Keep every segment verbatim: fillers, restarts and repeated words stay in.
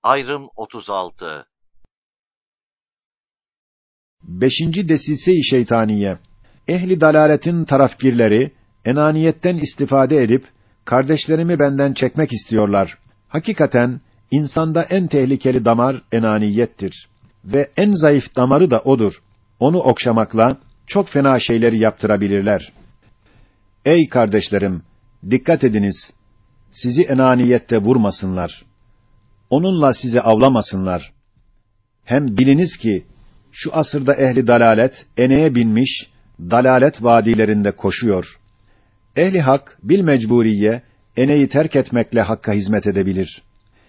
Ayrım otuz altı. Beşinci desise-i şeytaniye. Ehli dalaletin tarafgirleri enaniyetten istifade edip kardeşlerimi benden çekmek istiyorlar. Hakikaten insanda en tehlikeli damar enaniyettir ve en zayıf damarı da odur. Onu okşamakla çok fena şeyleri yaptırabilirler. Ey kardeşlerim, dikkat ediniz. Sizi enaniyette vurmasınlar. Onunla sizi avlamasınlar. Hem biliniz ki şu asırda ehli dalalet eneğe binmiş, dalalet vadilerinde koşuyor. Ehli hak bil mecburiye eneği terk etmekle hakka hizmet edebilir.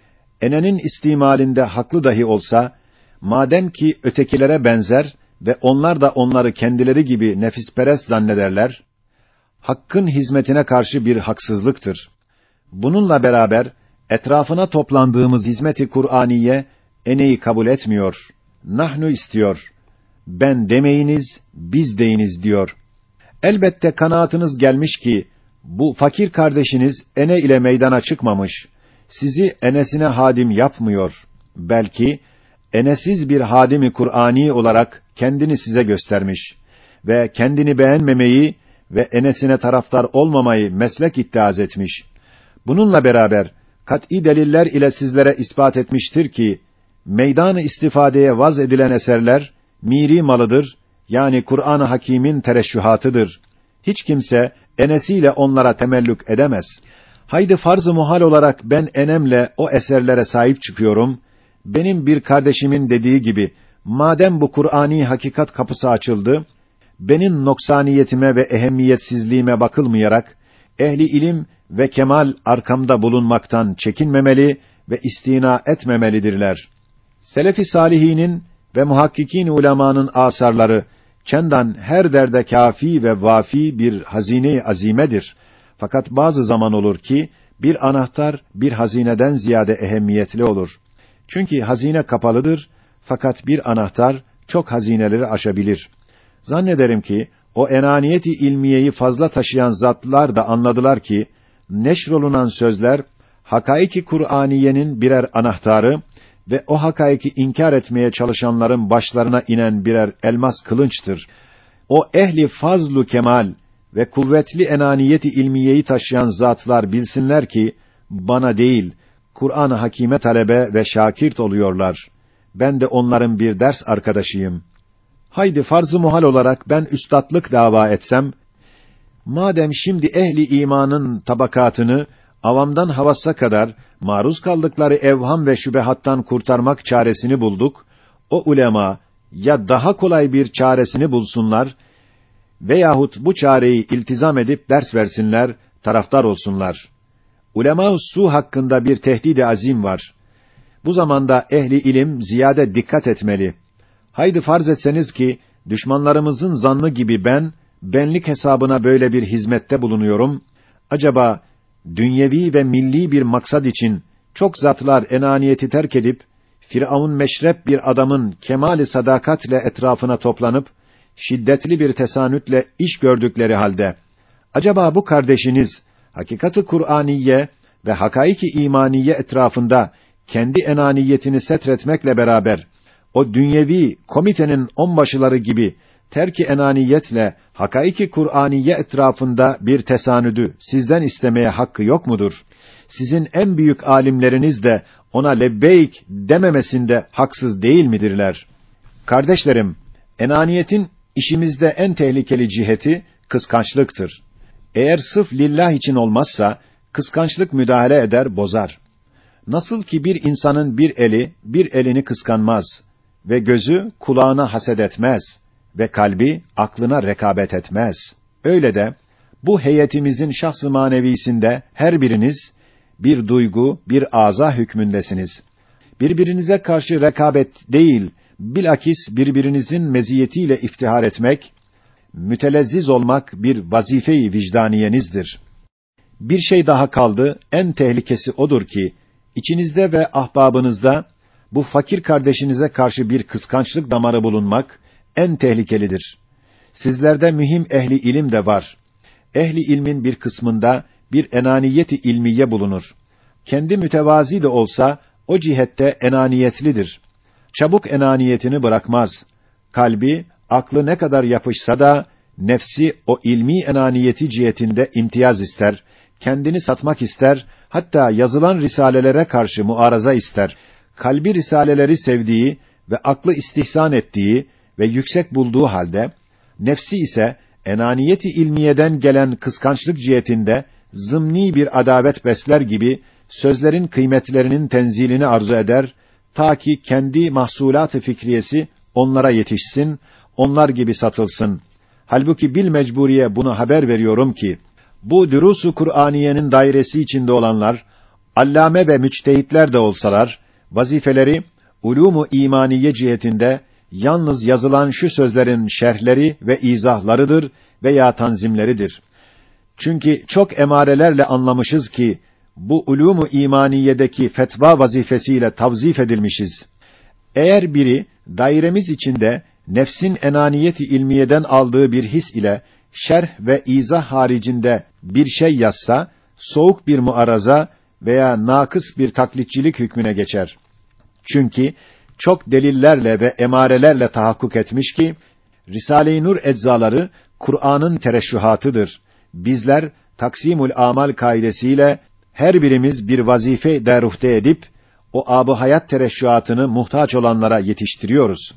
Enenin istimalinde haklı dahi olsa, madem ki ötekilere benzer ve onlar da onları kendileri gibi nefisperest zannederler, hakkın hizmetine karşı bir haksızlıktır. Bununla beraber etrafına toplandığımız hizmet-i Kur'aniye eneği kabul etmiyor. Nahnu istiyor. Ben demeyiniz, biz deyiniz diyor. Elbette kanaatınız gelmiş ki bu fakir kardeşiniz ene ile meydana çıkmamış. Sizi enesine hadim yapmıyor. Belki enesiz bir hadimi Kur'ani olarak kendini size göstermiş ve kendini beğenmemeyi ve enesine taraftar olmamayı meslek iddiaz etmiş. Bununla beraber kat'î deliller ile sizlere ispat etmiştir ki meydan-ı istifadeye vaz edilen eserler miri malıdır, yani Kur'an-ı Hakîm'in tereşşühatıdır. Hiç kimse enesiyle onlara temellük edemez. Haydi farz-ı muhal olarak ben enemle o eserlere sahip çıkıyorum. Benim bir kardeşimin dediği gibi, madem bu Kur'ani hakikat kapısı açıldı, benim noksaniyetime ve ehemmiyetsizliğime bakılmayarak ehli ilim ve kemal arkamda bulunmaktan çekinmemeli ve istina etmemelidirler. Selef-i salihinin ve muhakkikin ulemanın asarları çendan her derde kâfi ve vâfi bir hazine-i azimedir. Fakat bazı zaman olur ki bir anahtar bir hazineden ziyade ehemmiyetli olur. Çünkü hazine kapalıdır fakat bir anahtar çok hazineleri aşabilir. Zannederim ki o enaniyet-i ilmiyeyi fazla taşıyan zatlar da anladılar ki neşrolunan sözler hakaiki Kur'aniyenin birer anahtarı ve o hakaiki inkar etmeye çalışanların başlarına inen birer elmas kılınçtır. O ehli fazlu kemal ve kuvvetli enaniyet-i ilmiyeyi taşıyan zatlar bilsinler ki bana değil, Kur'an-ı Hakîm'e talebe ve şakirt oluyorlar. Ben de onların bir ders arkadaşıyım. Haydi farz-ı muhal olarak ben üstatlık dava etsem, madem şimdi ehli imanın tabakatını avamdan havassa kadar maruz kaldıkları evham ve şübehattan kurtarmak çaresini bulduk, o ulema ya daha kolay bir çaresini bulsunlar veyahut bu çareyi iltizam edip ders versinler, taraftar olsunlar. Ulema-u su hakkında bir tehdid-i azim var. Bu zamanda ehli ilim ziyade dikkat etmeli. Haydi farz etseniz ki düşmanlarımızın zannı gibi ben benlik hesabına böyle bir hizmette bulunuyorum. Acaba dünyevi ve milli bir maksad için çok zatlar enaniyeti terk edip Firavun meşrep bir adamın kemali sadakatle etrafına toplanıp şiddetli bir tesanütle iş gördükleri halde acaba bu kardeşiniz hakikati Kur'aniye ve hakaiki imaniye etrafında kendi enaniyetini setretmekle beraber o dünyevi komitenin onbaşıları gibi terki enaniyetle hakaiki Kur'aniye etrafında bir tesanüdü sizden istemeye hakkı yok mudur? Sizin en büyük alimleriniz de ona lebbeyk dememesinde haksız değil midirler? Kardeşlerim, enaniyetin işimizde en tehlikeli ciheti kıskançlıktır. Eğer sırf lillah için olmazsa kıskançlık müdahale eder, bozar. Nasıl ki bir insanın bir eli bir elini kıskanmaz ve gözü kulağına haset etmez ve kalbi aklına rekabet etmez. Öyle de bu heyetimizin şahs-ı manevisinde her biriniz bir duygu, bir aza hükmündesiniz. Birbirinize karşı rekabet değil, bilakis birbirinizin meziyetiyle iftihar etmek, mütelezziz olmak bir vazife-i vicdaniyenizdir. Bir şey daha kaldı, en tehlikesi odur ki içinizde ve ahbabınızda bu fakir kardeşinize karşı bir kıskançlık damarı bulunmak en tehlikelidir. Sizlerde mühim ehli ilim de var. Ehli ilmin bir kısmında bir enaniyet-i ilmiye bulunur. Kendi mütevazi de olsa o cihette enaniyetlidir. Çabuk enaniyetini bırakmaz. Kalbi, aklı ne kadar yapışsa da, nefsi o ilmi enaniyeti cihetinde imtiyaz ister, kendini satmak ister, hatta yazılan risalelere karşı muaraza ister. Kalbi risaleleri sevdiği ve aklı istihsan ettiği ve yüksek bulduğu halde, nefsi ise enaniyeti ilmiyeden gelen kıskançlık cihetinde zımni bir adavet besler gibi sözlerin kıymetlerinin tenzilini arzu eder, ta ki kendi mahsulat-ı fikriyesi onlara yetişsin, onlar gibi satılsın. Halbuki bil mecburiye bunu haber veriyorum ki, bu dürûs-u Kur'aniyenin dairesi içinde olanlar, allame ve müçtehitler de olsalar, vazifeleri, ulûm-u imaniye cihetinde, yalnız yazılan şu sözlerin şerhleri ve izahlarıdır veya tanzimleridir. Çünkü çok emarelerle anlamışız ki, bu ulûm-u imaniyedeki fetva vazifesiyle tavzif edilmişiz. Eğer biri, dairemiz içinde, nefsin enaniyeti ilmiyeden aldığı bir his ile, şerh ve izah haricinde bir şey yazsa, soğuk bir muaraza veya nakıs bir taklitçilik hükmüne geçer. Çünkü, çok delillerle ve emarelerle tahakkuk etmiş ki, Risale-i Nur eczaları, Kur'an'ın tereşşuhatıdır. Bizler, taksimül amal kaidesiyle, her birimiz bir vazife deruhte edip, o âb-ı hayat tereşşuhatını muhtaç olanlara yetiştiriyoruz.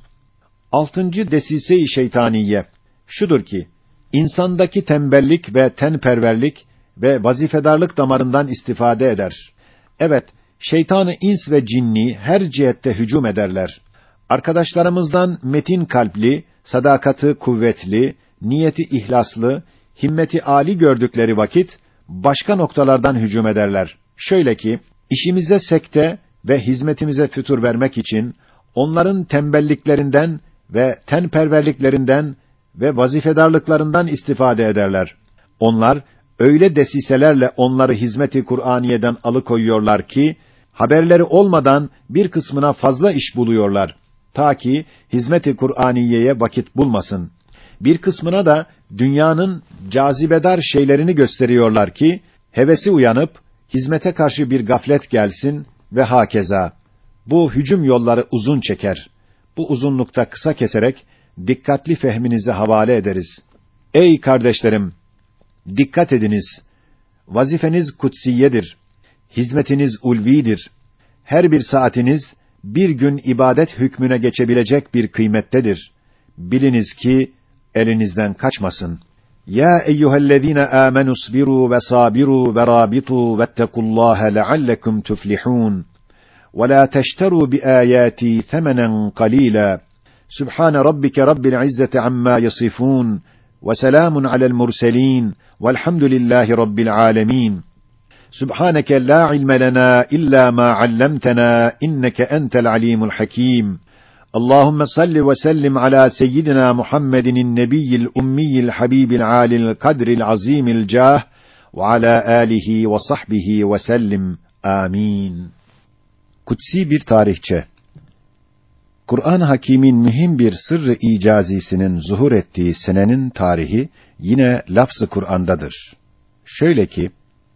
Altıncı desise-i şeytaniye, şudur ki, insandaki tembellik ve tenperverlik ve vazifedarlık damarından istifade eder. Evet, şeytan-ı ins ve cinni her cihette hücum ederler. Arkadaşlarımızdan metin kalpli, sadakati kuvvetli, niyeti ihlaslı, himmeti âli gördükleri vakit, başka noktalardan hücum ederler. Şöyle ki, işimize sekte ve hizmetimize fütur vermek için, onların tembelliklerinden ve tenperverliklerinden ve vazifedarlıklarından istifade ederler. Onlar, öyle desiselerle onları hizmet-i Kur'aniye'den alıkoyuyorlar ki, haberleri olmadan bir kısmına fazla iş buluyorlar. Ta ki, hizmet-i Kur'aniye'ye vakit bulmasın. Bir kısmına da, dünyanın cazibedar şeylerini gösteriyorlar ki, hevesi uyanıp, hizmete karşı bir gaflet gelsin ve hakeza. Bu hücum yolları uzun çeker. Bu uzunlukta kısa keserek, dikkatli fehminize havale ederiz. Ey kardeşlerim! Dikkat ediniz! Vazifeniz kutsiyedir. Hizmetiniz ulvidir. Her bir saatiniz, bir gün ibadet hükmüne geçebilecek bir kıymettedir. Biliniz ki, elinizden kaçmasın. Ya eyyühellezîne âmenû isbirû ve sâbirû ve râbitû vettekullâhe leallekum tuflihûn. Ve lâ teşterû biâyâtî themenen qalîlâ. Sübhâne rabbike rabbil izzeti ammâ yasifûn. Ve selâmun alel murselîn. Velhamdülillâhi rabbil âlemîn. Sübhâneke lâ ilme lenâ illâ mâ allemtenâ inneke entel alîmul hakîm. Allahümme salli ve sellim ala seyyidina Muhammedin nebiyyil ummiyil habibil âlil kadril azîmil câh ve ala âlihi ve sahbihi ve sellim. Amin. Kutsi bir tarihçe. Kur'an-ı Hakîm'in mühim bir sırrı icazisinin zuhur ettiği senenin tarihi yine lafz-ı Kur'an'dadır. Şöyle ki,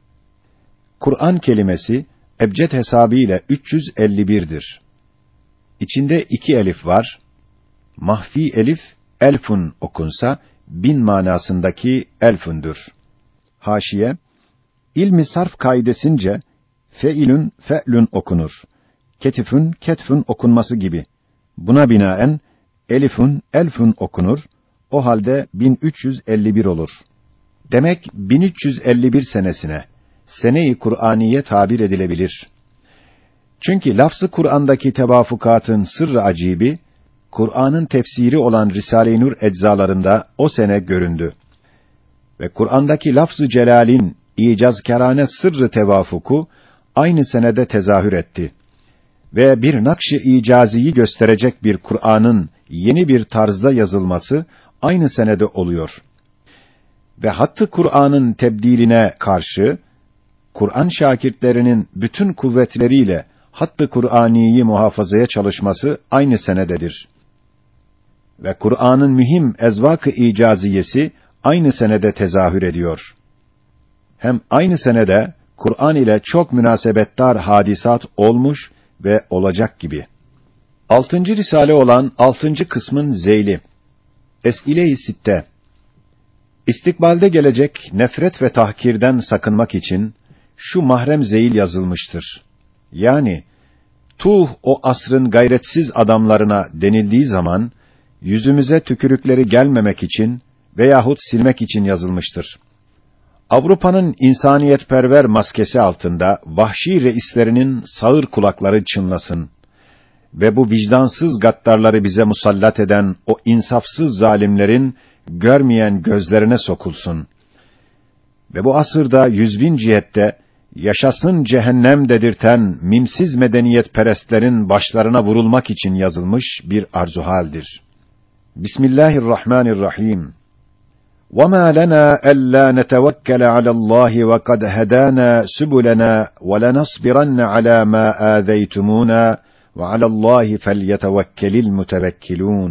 Kur'an kelimesi ebced hesabıyla üç yüz elli bir'dir. İçinde iki elif var. Mahfi elif elfun okunsa bin manasındaki elfundur. Haşiye, ilmi sarf kaidesince feilün fe'lün okunur. Ketifün ketfün okunması gibi. Buna binaen elifun elfun okunur. O halde bin üç yüz elli bir olur. Demek bin üç yüz elli bir senesine sene-i Kur'aniye tabir edilebilir. Çünkü lafz-ı Kur'an'daki tevafukatın sırrı acibi, Kur'an'ın tefsiri olan Risale-i Nur eczalarında o sene göründü. Ve Kur'an'daki lafz-ı celalin icazkârâne sırrı tevafuku aynı senede tezahür etti. Ve bir nakş-ı icaziyi gösterecek bir Kur'an'ın yeni bir tarzda yazılması aynı senede oluyor. Ve hattı Kur'an'ın tebdiline karşı, Kur'an şakirtlerinin bütün kuvvetleriyle hattı Kur'aniyi muhafazaya çalışması aynı senededir. Ve Kur'an'ın mühim ezvak-ı icaziyesi aynı senede tezahür ediyor. Hem aynı senede Kur'an ile çok münasebetdar hadisat olmuş ve olacak gibi. Altıncı risale olan altıncı kısmın zeyli. Es'ile-i sitte. İstikbalde gelecek nefret ve tahkirden sakınmak için şu mahrem zeyil yazılmıştır. Yani tuh o asrın gayretsiz adamlarına denildiği zaman yüzümüze tükürükleri gelmemek için veyahut silmek için yazılmıştır. Avrupa'nın insaniyetperver maskesi altında vahşi reislerinin sağır kulakları çınlasın ve bu vicdansız gaddarları bize musallat eden o insafsız zalimlerin görmeyen gözlerine sokulsun. Ve bu asırda yüzbin cihette yaşasın cehennem dedirten mimsiz medeniyetperestlerin başlarına vurulmak için yazılmış bir arzuhaldir. Bismillahirrahmanirrahim. وَمَا لَنَا أَلَّا نَتَوَكَّلَ عَلَى اللّٰهِ وَقَدْ هَدَانَا سُبُلَنَا وَلَنَصْبِرَنَّ عَلَى مَا آذَيْتُمُونَا وَعَلَى اللّٰهِ فَلْيَتَوَكَّلِ الْمُتَوَكِّلُونَ.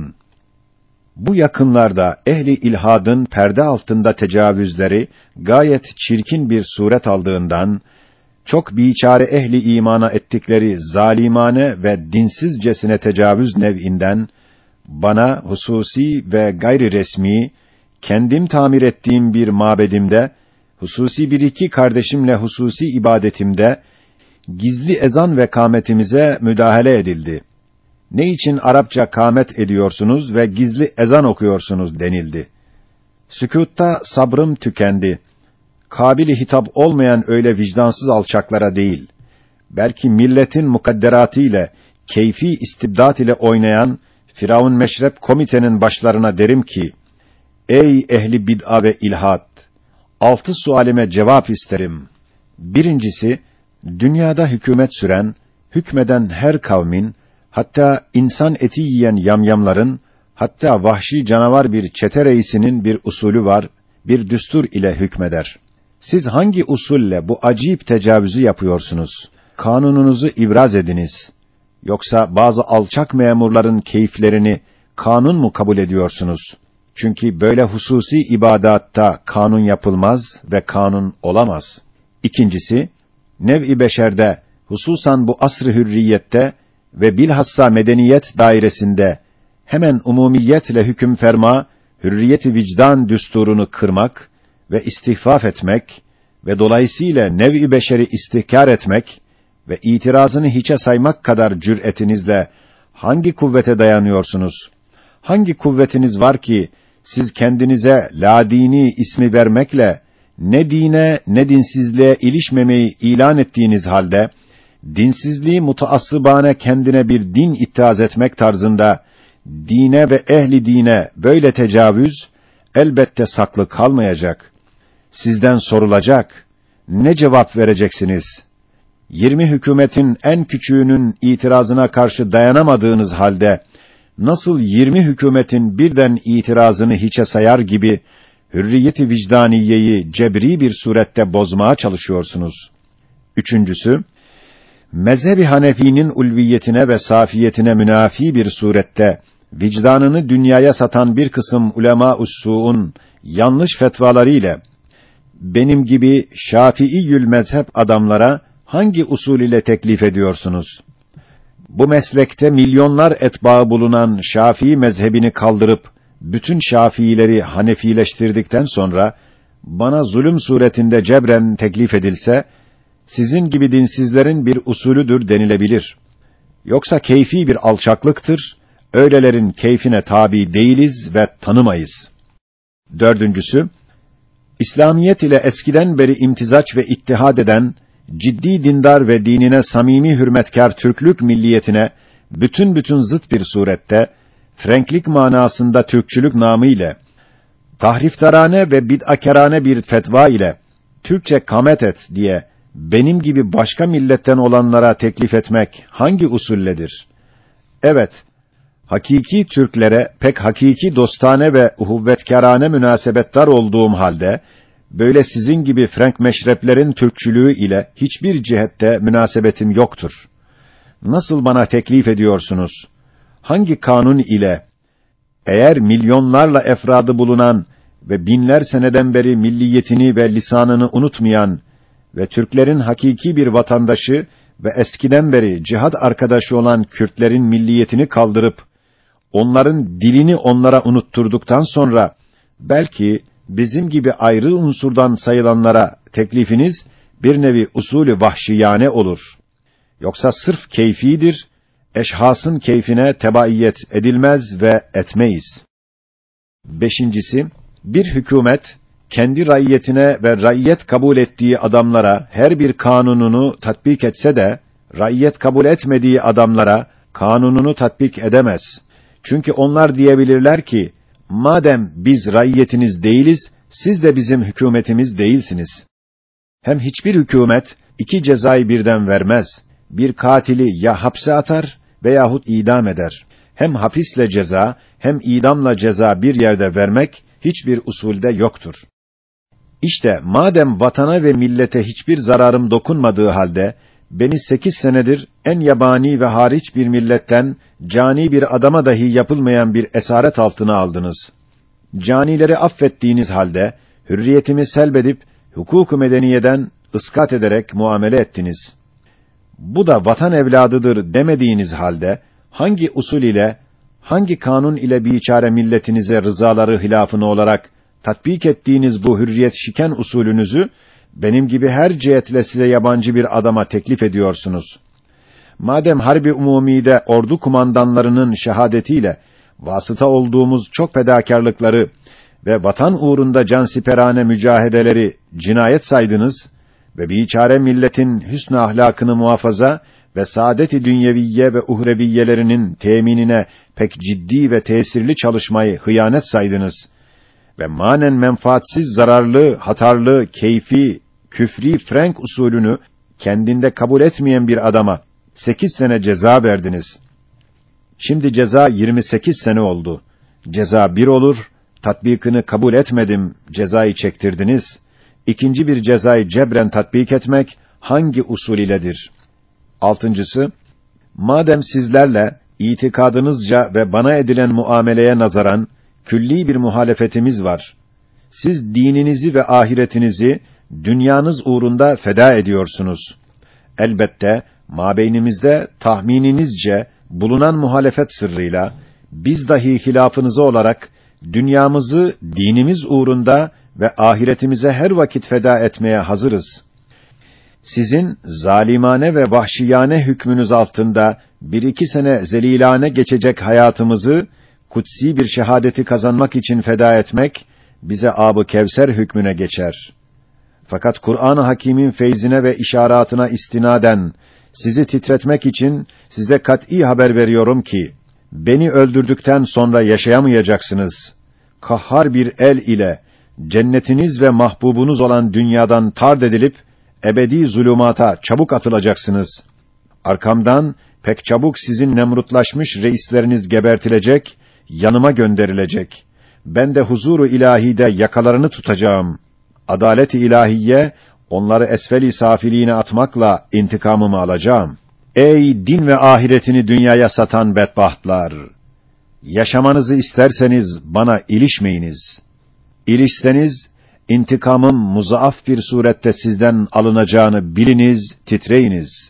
Bu yakınlarda ehli ilhadın perde altında tecavüzleri gayet çirkin bir suret aldığından, çok biçare ehli imana ettikleri zalimane ve dinsizcesine tecavüz nev'inden, bana hususi ve gayri resmi, kendim tamir ettiğim bir mabedimde, hususi bir iki kardeşimle hususi ibadetimde, gizli ezan ve kâmetimize müdahale edildi. Ne için Arapça kâmet ediyorsunuz ve gizli ezan okuyorsunuz denildi. Sükûtta sabrım tükendi. Kabili hitap olmayan öyle vicdansız alçaklara değil, belki milletin mukadderatı ile, keyfi istibdat ile oynayan Firavun Meşrep komitenin başlarına derim ki, ey ehli bid'a ve ilhat! Altı sualime cevap isterim. Birincisi, dünyada hükümet süren, hükmeden her kavmin, hatta insan eti yiyen yamyamların, hatta vahşi canavar bir çete reisinin bir usulü var, bir düstur ile hükmeder. Siz hangi usulle bu acayip tecavüzü yapıyorsunuz? Kanununuzu ibraz ediniz. Yoksa bazı alçak memurların keyiflerini kanun mu kabul ediyorsunuz? Çünkü böyle hususi ibadatta kanun yapılmaz ve kanun olamaz. İkincisi, nev-i beşerde, hususan bu asr-ı hürriyette ve bilhassa medeniyet dairesinde hemen umumiyetle hüküm ferma, hürriyet-i vicdan düsturunu kırmak ve istihfaf etmek ve dolayısıyla nev-i beşeri istihkar etmek ve itirazını hiçe saymak kadar cüretinizle hangi kuvvete dayanıyorsunuz? Hangi kuvvetiniz var ki siz kendinize ladini ismi vermekle ne dine ne dinsizliğe ilişmemeyi ilan ettiğiniz halde dinsizliği mutaassıbane kendine bir din ittihaz etmek tarzında dine ve ehli dine böyle tecavüz elbette saklı kalmayacak. Sizden sorulacak. Ne cevap vereceksiniz? Yirmi hükümetin en küçüğünün itirazına karşı dayanamadığınız halde nasıl yirmi hükümetin birden itirazını hiçe sayar gibi hürriyet-i vicdaniyeyi cebri bir surette bozmaya çalışıyorsunuz? Üçüncüsü, mezheb-i Hanefi'nin ulviyetine ve safiyetine münafi bir surette vicdanını dünyaya satan bir kısım ulema-u's su'un yanlış fetvaları ile benim gibi Şafii'yül mezhep adamlara hangi usul ile teklif ediyorsunuz? Bu meslekte milyonlar etbaı bulunan Şafii mezhebini kaldırıp bütün Şafiileri Hanefileştirdikten sonra bana zulüm suretinde cebren teklif edilse, sizin gibi dinsizlerin bir usulüdür denilebilir. Yoksa keyfi bir alçaklıktır, öylelerin keyfine tabi değiliz ve tanımayız. Dördüncüsü, İslamiyet ile eskiden beri imtizaç ve ittihad eden, ciddi dindar ve dinine samimi hürmetkar Türklük milliyetine, bütün bütün zıt bir surette, Frenklik manasında Türkçülük namı ile, tahriftarane ve bid'akerane bir fetva ile, Türkçe kamet et diye, benim gibi başka milletten olanlara teklif etmek hangi usulledir? Evet, hakiki Türklere pek hakiki dostane ve uhuvvetkârane münasebettar olduğum halde, böyle sizin gibi Frank meşreplerin Türkçülüğü ile hiçbir cihette münasebetim yoktur. Nasıl bana teklif ediyorsunuz? Hangi kanun ile? Eğer milyonlarla efradı bulunan ve binler seneden beri milliyetini ve lisanını unutmayan ve Türklerin hakiki bir vatandaşı ve eskiden beri cihad arkadaşı olan Kürtlerin milliyetini kaldırıp, onların dilini onlara unutturduktan sonra, belki bizim gibi ayrı unsurdan sayılanlara teklifiniz, bir nevi usulü vahşiyane olur. Yoksa sırf keyfidir, eşhasın keyfine tebaiyet edilmez ve etmeyiz. Beşincisi, bir hükümet, kendi raiyetine ve raiyet kabul ettiği adamlara her bir kanununu tatbik etse de, raiyet kabul etmediği adamlara kanununu tatbik edemez. Çünkü onlar diyebilirler ki, madem biz raiyetiniz değiliz, siz de bizim hükümetimiz değilsiniz. Hem hiçbir hükümet iki cezayı birden vermez. Bir katili ya hapse atar veyahut idam eder. Hem hapisle ceza, hem idamla ceza bir yerde vermek hiçbir usulde yoktur. İşte madem vatana ve millete hiçbir zararım dokunmadığı halde, beni sekiz senedir en yabani ve hariç bir milletten, cani bir adama dahi yapılmayan bir esaret altına aldınız. Canileri affettiğiniz halde, hürriyetimi selbedip, hukuk-u medeniyeden ıskat ederek muamele ettiniz. Bu da vatan evladıdır demediğiniz halde, hangi usul ile, hangi kanun ile biçare milletinize rızaları hilafını olarak tatbik ettiğiniz bu hürriyet şiken usulünüzü, benim gibi her cihetle size yabancı bir adama teklif ediyorsunuz. Madem harbi umumide ordu kumandanlarının şehadetiyle, vasıta olduğumuz çok fedakârlıkları ve vatan uğrunda cansiperane mücahedeleri cinayet saydınız ve biçare milletin hüsnü ahlakını muhafaza ve saadet-i dünyeviye ve uhreviyelerinin teminine pek ciddi ve tesirli çalışmayı hıyanet saydınız ve manen menfaatsiz, zararlı, hatarlı, keyfi, küfri Frank usulünü kendinde kabul etmeyen bir adama sekiz sene ceza verdiniz. Şimdi ceza yirmi sekiz sene oldu. Ceza bir olur, tatbikini kabul etmedim, cezayı çektirdiniz. İkinci bir cezayı cebren tatbik etmek hangi usul iledir? Altıncısı, madem sizlerle itikadınızca ve bana edilen muameleye nazaran külli bir muhalefetimiz var. Siz dininizi ve ahiretinizi dünyanız uğrunda feda ediyorsunuz. Elbette mabeynimizde tahmininizce bulunan muhalefet sırrıyla biz dahi hilafınızı olarak dünyamızı dinimiz uğrunda ve ahiretimize her vakit feda etmeye hazırız. Sizin zalimane ve vahşiyane hükmünüz altında bir iki sene zelilane geçecek hayatımızı kutsi bir şehadeti kazanmak için feda etmek bize Âb-ı Kevser hükmüne geçer. Fakat Kur'an-ı Hakîm'in feyzine ve işaretine istinaden sizi titretmek için size kat'î haber veriyorum ki beni öldürdükten sonra yaşayamayacaksınız. Kahhar bir el ile cennetiniz ve mahbubunuz olan dünyadan tard edilip ebedi zulümata çabuk atılacaksınız. Arkamdan pek çabuk sizin nemrutlaşmış reisleriniz gebertilecek, yanıma gönderilecek. Ben de huzuru ilahide yakalarını tutacağım. Adalet-i ilahiye onları esfel-i safiliğine atmakla intikamımı alacağım. Ey din ve ahiretini dünyaya satan bedbahtlar! Yaşamanızı isterseniz bana ilişmeyiniz. İlişseniz intikamım muzaaf bir surette sizden alınacağını biliniz, titreyiniz.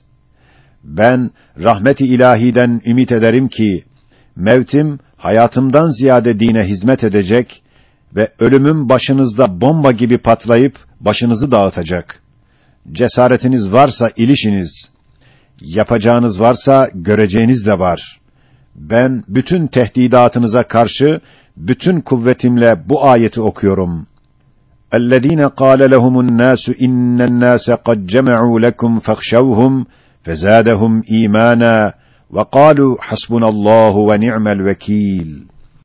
Ben rahmet-i ilahiden ümit ederim ki mevtim hayatımdan ziyade dine hizmet edecek ve ölümüm başınızda bomba gibi patlayıp başınızı dağıtacak. Cesaretiniz varsa ilişiniz. Yapacağınız varsa göreceğiniz de var. Ben bütün tehdidatınıza karşı bütün kuvvetimle bu ayeti okuyorum. اَلَّذ۪ينَ قَالَ لَهُمُ النَّاسُ اِنَّ النَّاسَ قَدْ جَمَعُوا لَكُمْ فَاخْشَوْهُمْ فَزَادَهُمْ اِيمَانًا وَقَالُوا حَسْبُنَا اللّٰهُ وَنِعْمَ الْوَكِيلُ